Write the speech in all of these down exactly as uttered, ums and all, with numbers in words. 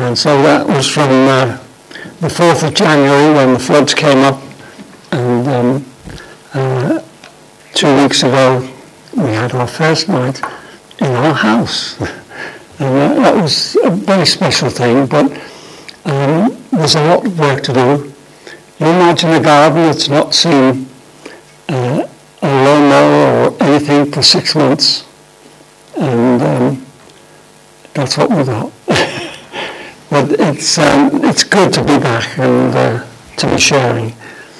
And so that was from uh, the fourth of January when the floods came up, and um, uh, two weeks ago we had our first night in our house. And that, that was a very special thing, but um, there's a lot of work to do. You imagine a garden that's not seen uh, a lawnmower or anything for six months, and um, that's what we got. But it's um, it's good to be back and uh, to be sharing.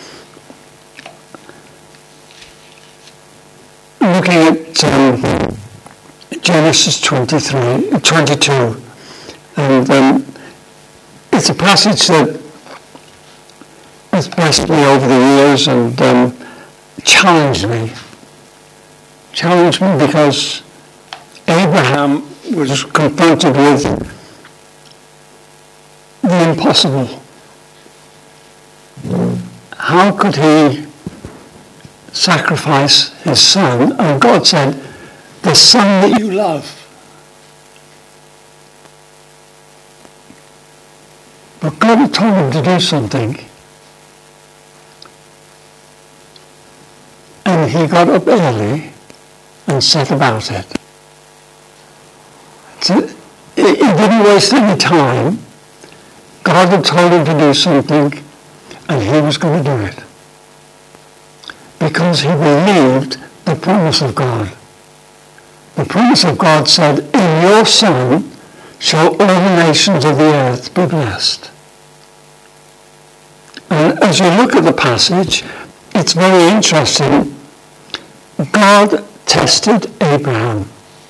Looking at um, Genesis twenty-three, twenty-two, and um, it's a passage that has blessed me over the years and um, challenged me. Challenged me because Abraham was confronted with the impossible. How could he sacrifice his son? And God said, the son that you love. But God had told him to do something. And he got up early and set about it. So he didn't waste any time. God had told him to do something, and he was going to do it. Because he believed the promise of God. The promise of God said, in your son shall all the nations of the earth be blessed. And as you look at the passage, it's very interesting. God tested Abraham.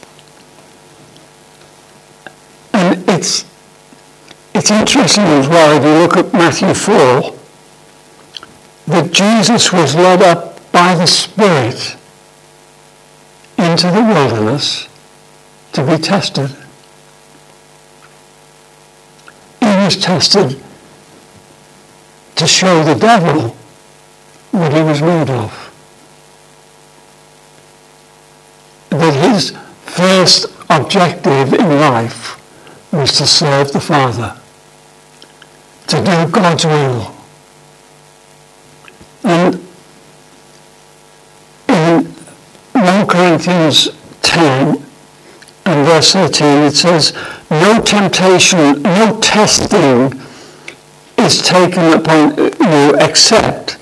And it's it's interesting as well, if you look at Matthew four, that Jesus was led up by the Spirit into the wilderness to be tested. He was tested to show the devil what he was made of. That his first objective in life was to serve the Father, to do God's will. And in First Corinthians ten and verse thirteen it says, no temptation, no testing is taken upon you except,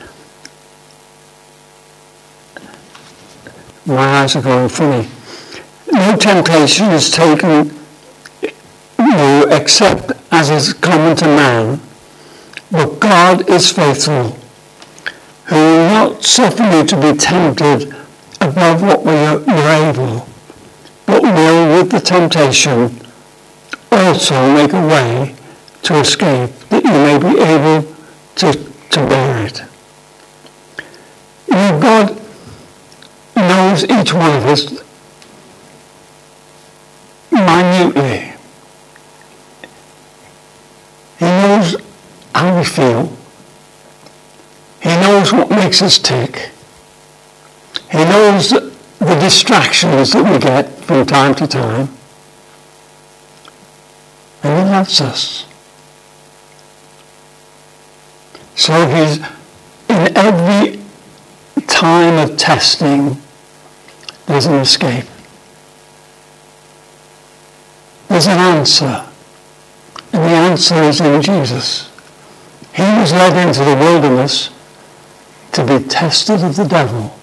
my eyes are going funny, no temptation is taken you except as is common to man, but God is faithful, who will not suffer you to be tempted above what we are able, but will with the temptation also make a way to escape, that you may be able to, to bear it. You know, God knows each one of us minutely. He knows how we feel. He knows what makes us tick. He knows the distractions that we get from time to time. And he loves us. So he's, in every time of testing, there's an escape. There's an answer. And the answer is in Jesus. He was led into the wilderness to be tested of the devil.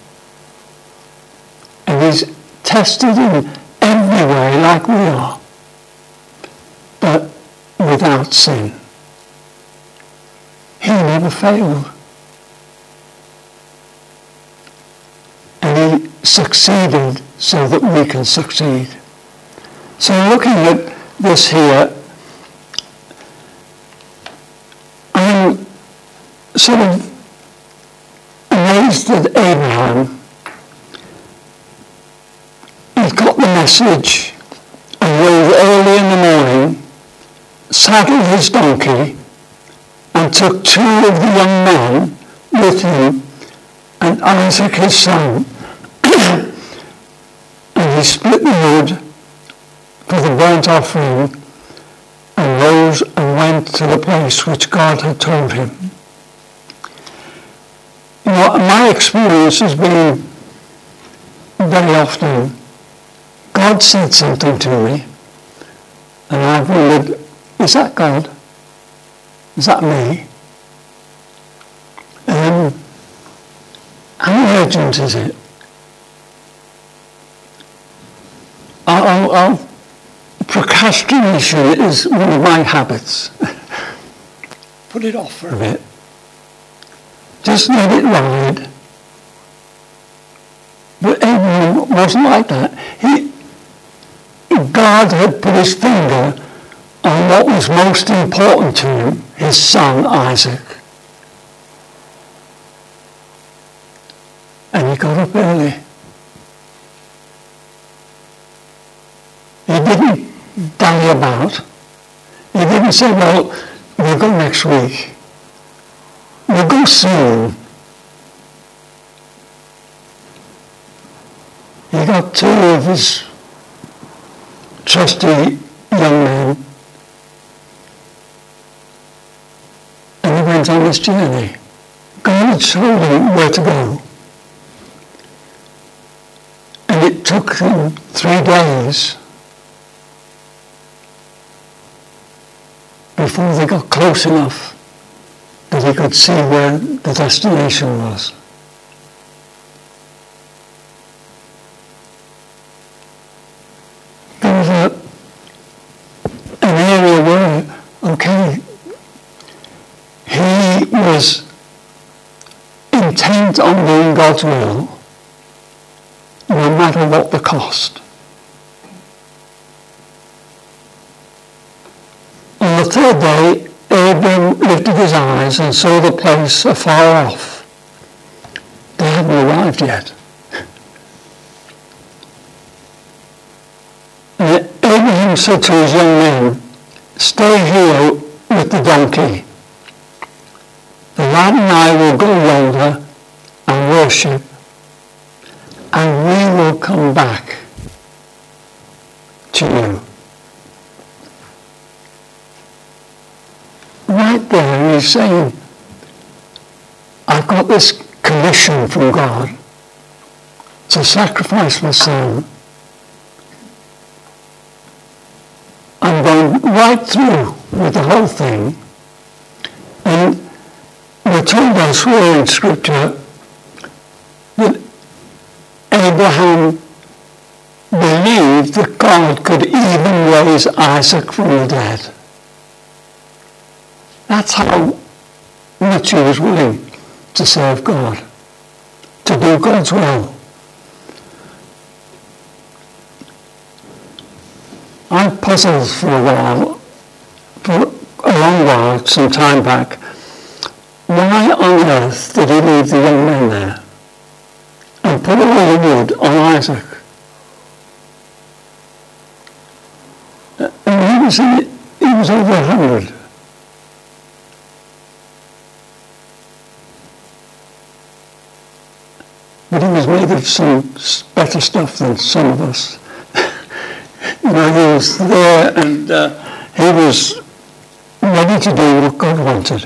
And he's tested in every way like we are, but without sin. He never failed. And he succeeded so that we can succeed. So looking at this here, I'm sort of amazed at Abraham. He got the message and rose early in the morning, saddled his donkey, and took two of the young men with him and Isaac his son. And he split the wood for the burnt offering and rose and to the place which God had told him. You know, my experience has been very often, God said something to me, and I've wondered, is that God? Is that me? Um, how urgent is it? I'll, I'll, procrastination is one of my habits. Put it off for a bit. Just let it ride. But Abraham wasn't like that. He, God had put his finger on what was most important to him, his son Isaac. And he got up early. He didn't dally about. He didn't say, well, we'll go next week. We'll go soon. He got two of his trusty young men and he went on this journey. God had showed him where to go. And it took him three days before they got close enough that he could see where the destination was. There was a, an area where, okay, he was intent on doing God's will, no matter what the cost. On the third day, Abram lifted his eyes and saw the place afar off. They hadn't arrived yet. And Abraham said to his young men, stay here with the donkey. The lad and I will go yonder and worship, and we will come back to you. Right there he's saying, I've got this commission from God to sacrifice my son. I'm going right through with the whole thing. And we're told elsewhere in Scripture that Abraham believed that God could even raise Isaac from the dead. That's how much he was willing to serve God, to do God's will. I puzzled for a while, for a long while, some time back, why on earth did he leave the young men there and put all the wood on Isaac? And he was, in, he was over a hundred. But he was made of some better stuff than some of us. You know, he was there and uh, he was ready to do what God wanted.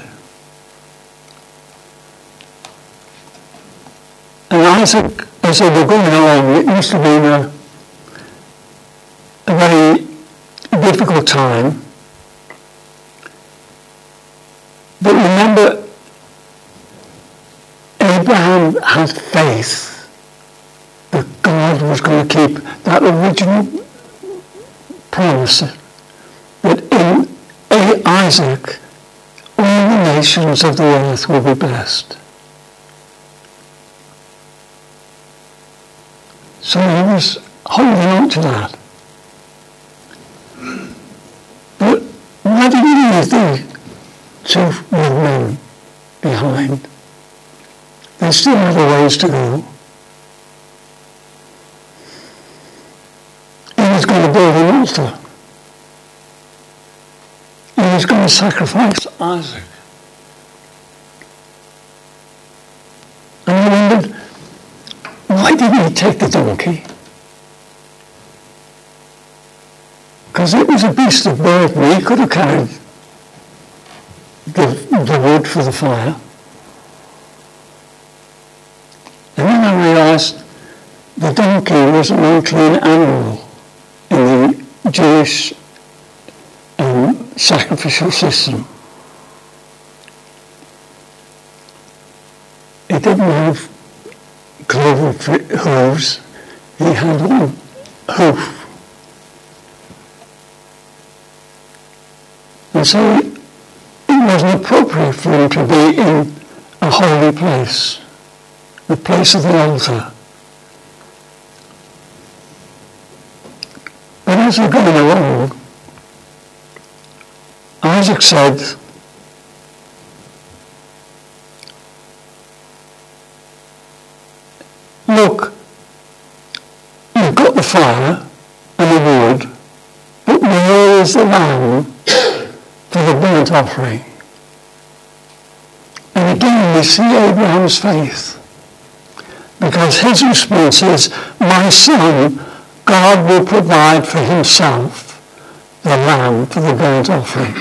And Isaac, as they were going along, it must have been a, a very difficult time. But remember, Abraham had faith that God was going to keep that original promise that in Isaac all the nations of the earth will be blessed. So he was holding on to that. But why did he leave the two young men behind? They still had a ways to go. He was going to build an altar. He was going to sacrifice Isaac. And I wondered, why didn't he take the donkey? Because it was a beast of burden. He could have carried the, the wood for the fire. And then I realised the donkey was an unclean animal in the Jewish um, sacrificial system. It didn't have cloven hooves, he had one hoof. And so it wasn't appropriate for him to be in a holy place, the place of the altar. But as we're going along, Isaac said, look, you've got the fire and the wood, but where is the lamb for the burnt offering? And again we see Abraham's faith, because his response is, my son, God will provide for himself the lamb for the burnt offering.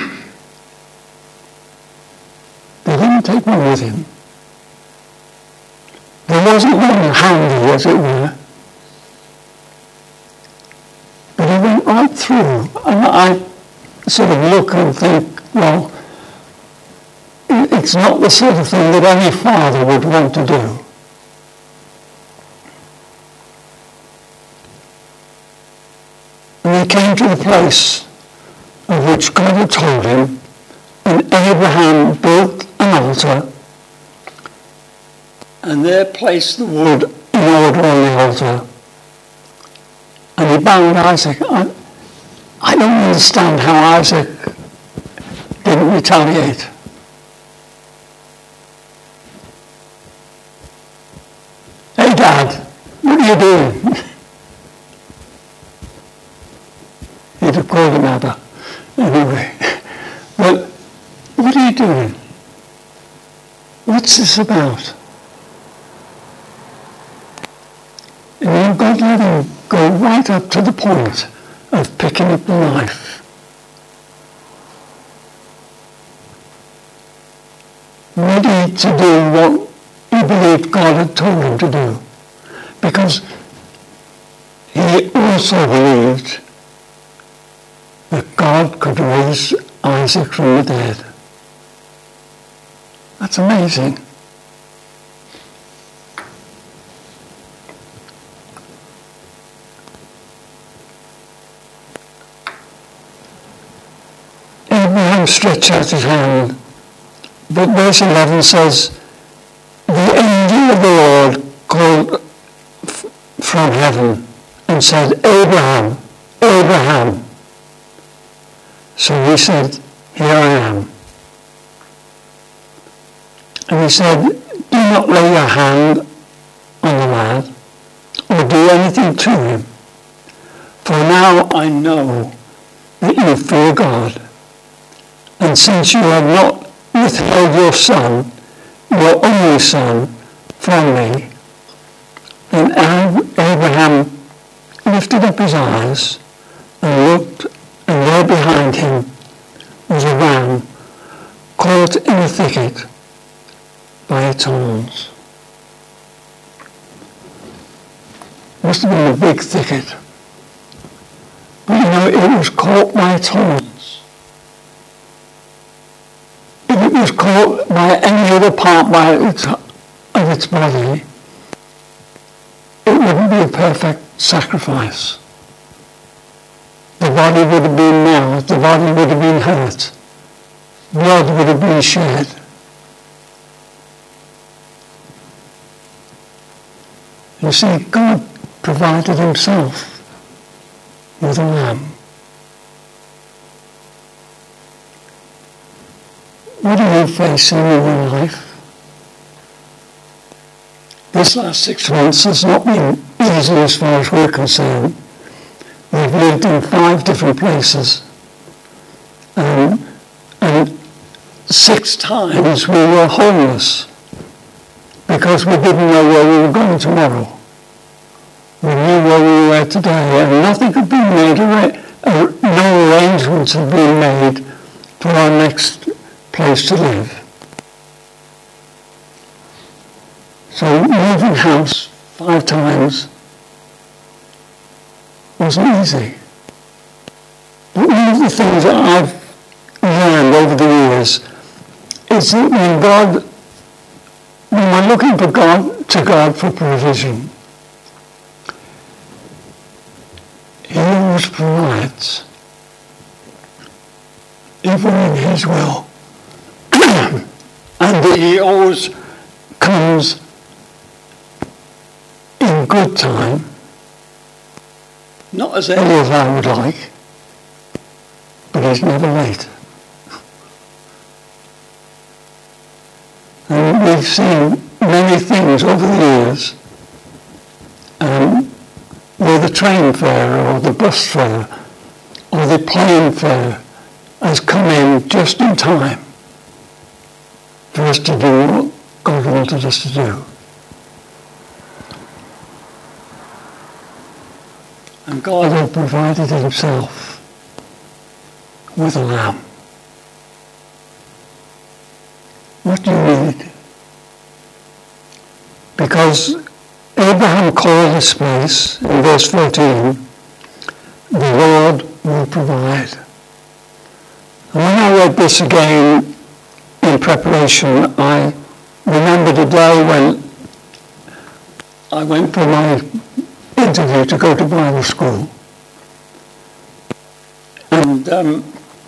They didn't take one with him. There wasn't one handy, as it were. But he went right through. And I sort of look and think, well, it's not the sort of thing that any father would want to do. And he came to the place of which God had told him, and Abraham built an altar, and there placed the wood in order on the altar. And he bound Isaac. I, I don't understand how Isaac didn't retaliate. Hey Dad, what are you doing? He'd have called him Abba. Anyway, well, what are you doing? What's this about? And then God let him go right up to the point of picking up the knife. Ready to do what he believed God had told him to do. Because he also believed that God could raise Isaac from the dead. That's amazing. Abraham stretched out his hand, but verse eleven says, the angel of the Lord called f- from heaven and said, Abraham, Abraham. So he said, here I am. And he said, do not lay your hand on the lad or do anything to him. For now I know that you fear God. And since you have not withheld your son, your only son, from me, then Abraham lifted up his eyes and looked, and there behind him was a ram caught in a thicket by its horns. Must have been a big thicket. But you know, it was caught by its horns. If it was caught by any other part by its, of its body, it wouldn't be a perfect sacrifice. The body would have been nailed, the body would have been hurt, blood would have been shed. You see, God provided himself with a lamb. What are you facing in your life? This last six months has not been easy as far as we're concerned. We've lived in five different places. Um, and six times we were homeless because we didn't know where we were going tomorrow. We knew where we were today, and nothing could be made, uh, no arrangements had been made for our next place to live. So moving house five times wasn't easy. But one of the things that I've learned over the years is that when God, when we're looking for God, to God for provision, He always provides, even in His will. And He always comes in good time, not as early as I would like, but He's never late. And we've seen many things over the years um, where the train fare or the bus fare or the plane fare has come in just in time for us to do what God wanted us to do. And God had provided Himself with a lamb. What do you need? Because Abraham called this place, in verse fourteen, the Lord will provide. And when I read this again in preparation, I remembered a day when I went for my interview to go to Bible school. And um,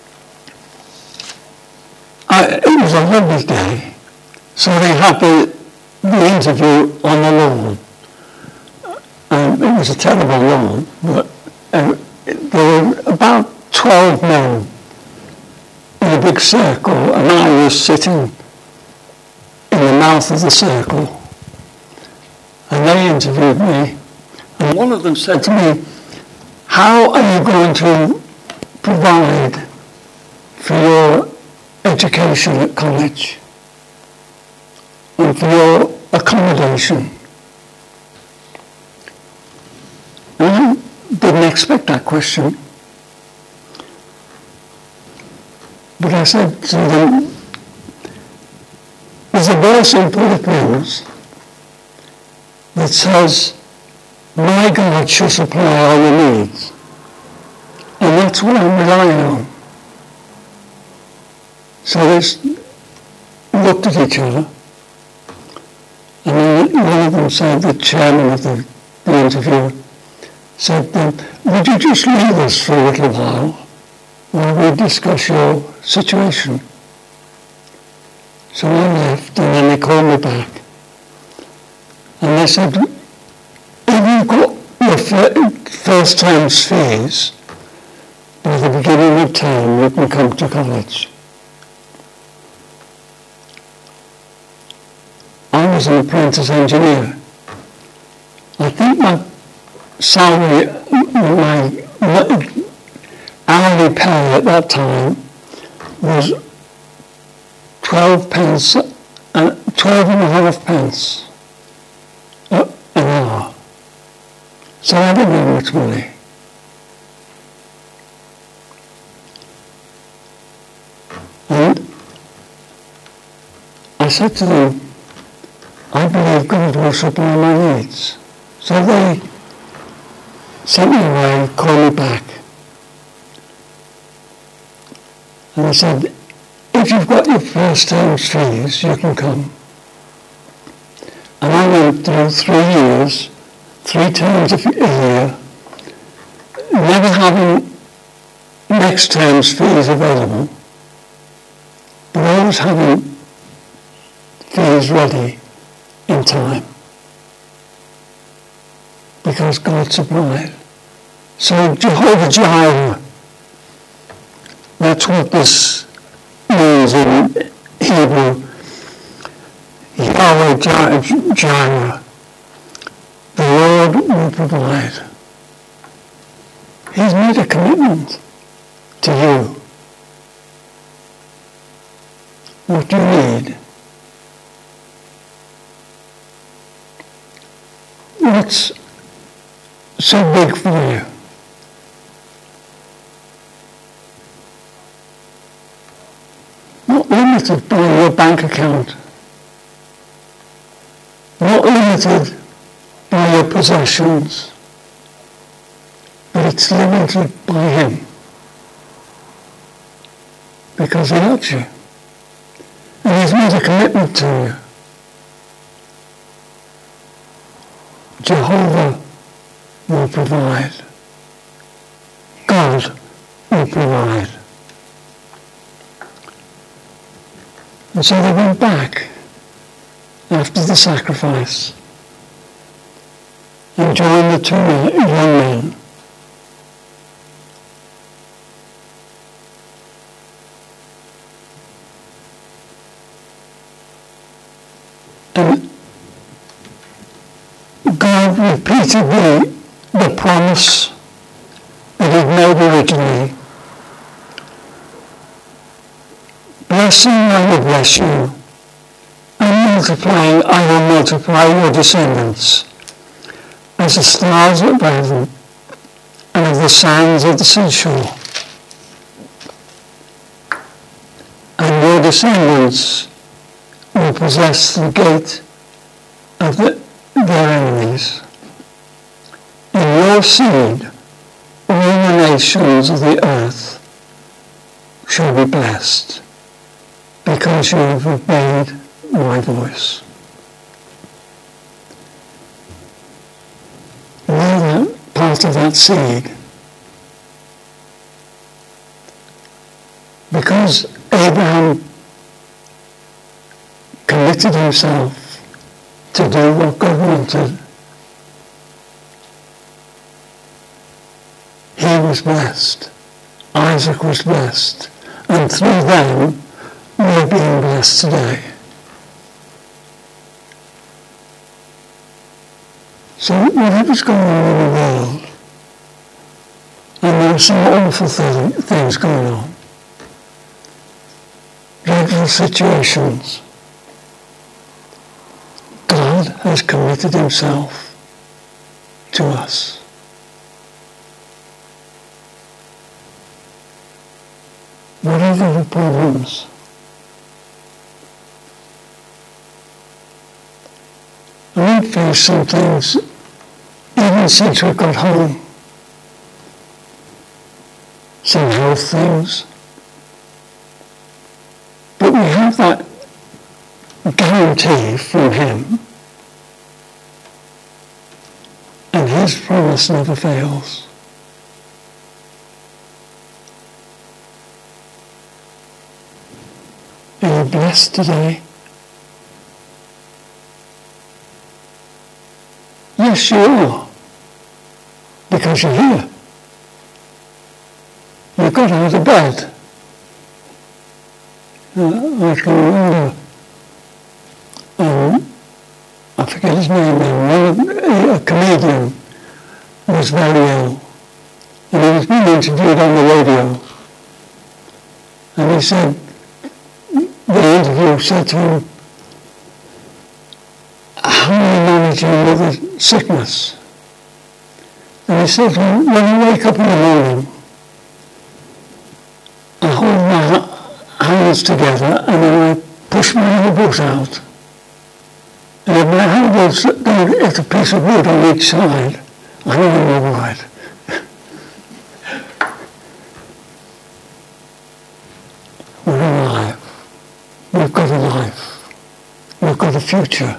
I, it was a lovely day. So they had the, the interview on the lawn. Um, it was a terrible lawn, but uh, there were about twelve men in a big circle, and I was sitting in the mouth of the circle. And they interviewed me, and one of them said to me, "How are you going to provide for your education at college and for your accommodation?" And I didn't expect that question. But I said to them, there's a verse in Philippians that says, "My God shall supply all your needs." And that's what I'm relying on. So they looked at each other, and then one of them said, the chairman of the, the interview, said, um, "Would you just leave us for a little while while we discuss your situation?" So I left, and then they called me back. And they said, "If you've got your fir- first term's fees, by the beginning of term you can come to college." I was an apprentice engineer. I think my salary, my hourly pay at that time was twelve pence, uh, twelve and a half pence an hour. So I didn't have much money. And I said to them, "I believe God will supply my needs." So they sent me away, called me back. And they said, "If you've got your first term's fees, you can come." And I went through three years, three terms a year, never having next term's fees available, but always having fees ready in time, because God supplied. So Jehovah Jireh, that's what this means in Hebrew. Yahweh Jireh, the Lord will provide. He's made a commitment to you. What do you need? What's so big for you? not limited by your bank account, not limited by your possessions, but it's limited by Him, because He loves you, and He's made a commitment to you. Jehovah will provide. God will provide. And so they went back after the sacrifice and joined the two young men. And God repeated the, the promise that He'd made originally. Blessing, I will bless you, and multiplying, I will multiply your descendants, as the stars of heaven and of the sands of the seashore. And your descendants will possess the gate of the, their enemies. In your seed, all the nations of the earth shall be blessed, because you have obeyed my voice. Now that part of that seed, because Abraham committed himself to do what God wanted, he was blessed. Isaac was blessed. And through them, we're being blessed today. So whatever's going on in the world, and there are some awful th- things going on, dreadful situations, God has committed Himself to us. Whatever the problems, and we've faced some things even since we got home. Some health things. But we have that guarantee from Him. And His promise never fails. Are you blessed today? Yes, you are. Because you're here. You got out of bed. Uh, I can remember, um, I forget his name now, a comedian was very ill. And he was being interviewed on the radio. And he said, the interviewer said to him, how are you managing with the sickness? And he said, well, when I wake up in the morning, I hold my hands together and then I push my elbows out. And if my elbows don't hit a piece of wood on each side, I know I'm all right. We're alive. We've got a life. We've got a future.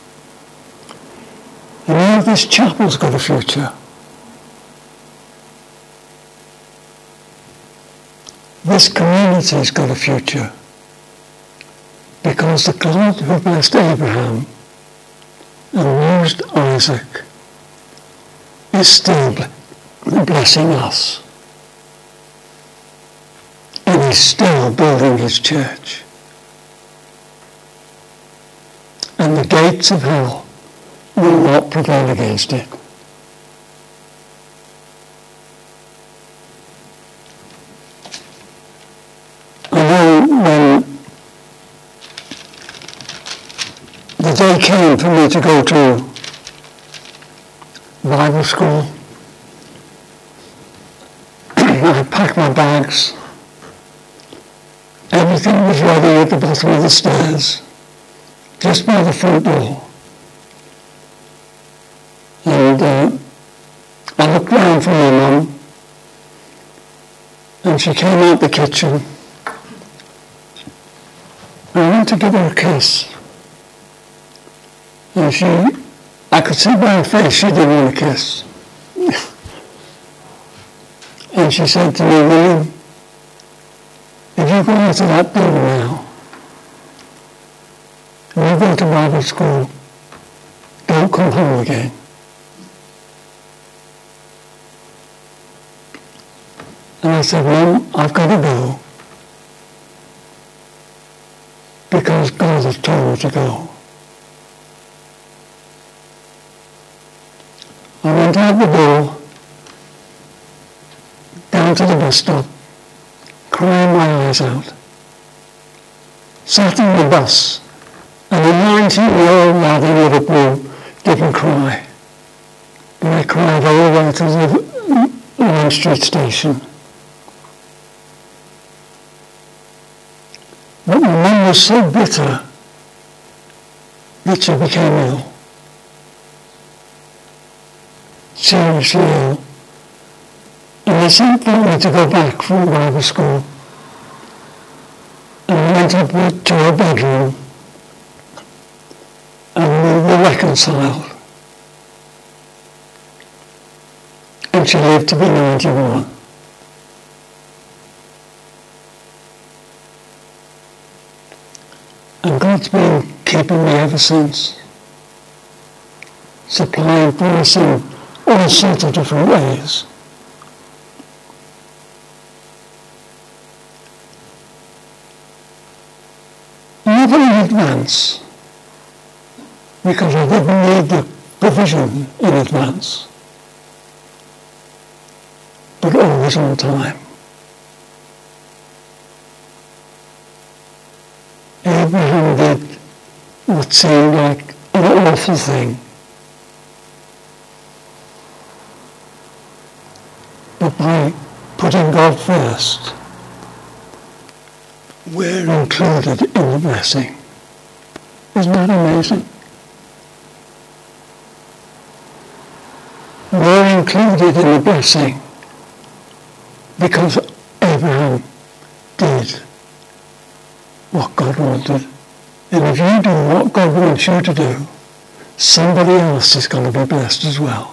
And now this chapel's got a future. This community's got a future. Because the God who blessed Abraham and used Isaac is still blessing us. And He's still building His church. And the gates of hell will not prevail against it. I know when the day came for me to go to Bible school, I packed my bags. Every everything was ready at the bottom of the stairs, just by the front door. And uh, I looked round for my mum, and she came out the kitchen. I went to give her a kiss. And she, I could see by her face she didn't want a kiss. And she said to me, William, if you go out of that door now, and you go to Bible school, don't come home again. And I said, Mum, I've got to go because God has told me to go. I went out the door, down to the bus stop, crying my eyes out. Sat in the bus, and a nineteen-year-old lad in Liverpool didn't cry. But I cried all the way to the Lime Street station. But my mum was so bitter that she became ill. Seriously ill. And they sent for me to go back from Bible school. And I went up to her bedroom and we were reconciled. And she lived to be ninety-one. And God's been keeping me ever since, supplying for us in all sorts of different ways. Never in advance, because I didn't need the provision in advance, but always on time. Abraham did what seemed like an awful thing. But by putting God first, we're included in the blessing. Isn't that amazing? We're included in the blessing because Abraham did what God wanted. And if you do what God wants you to do, somebody else is going to be blessed as well.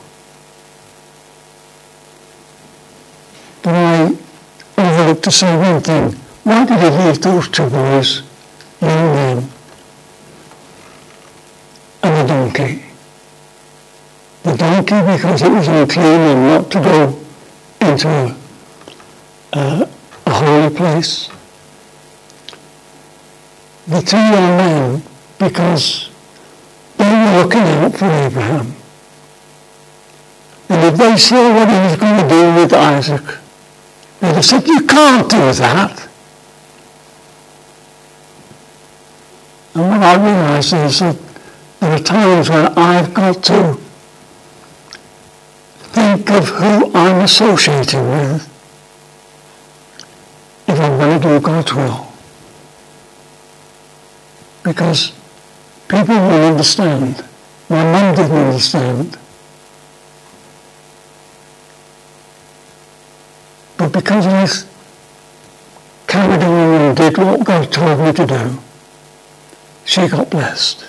But I overlooked to say one thing. Why did he leave those two boys, young men, and a donkey? The donkey because it was unclean and not to go into a, uh, a holy place. The two young men because they were looking out for Abraham. And if they saw what he was going to do with Isaac, they'd have said, you can't do that. And what I realise is that there are times when I've got to think of who I'm associating with if I'm going to do God's will. Because people will understand. My mum didn't understand. But because I carried on and did what God told me to do, she got blessed.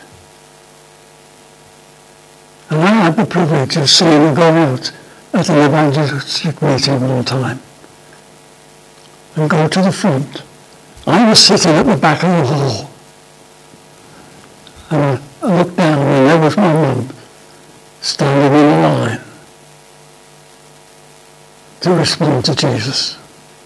And I had the privilege of seeing her go out at an evangelistic meeting one time and go to the front. I was sitting at the back of the hall. And I looked down and there was my mum standing in the line to respond to Jesus.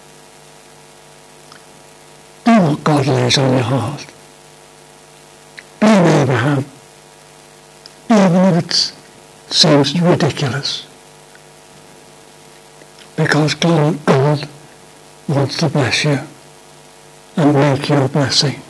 Do what God lays on your heart. Be an Abraham, even if it seems ridiculous. Because God, God wants to bless you and make you a blessing.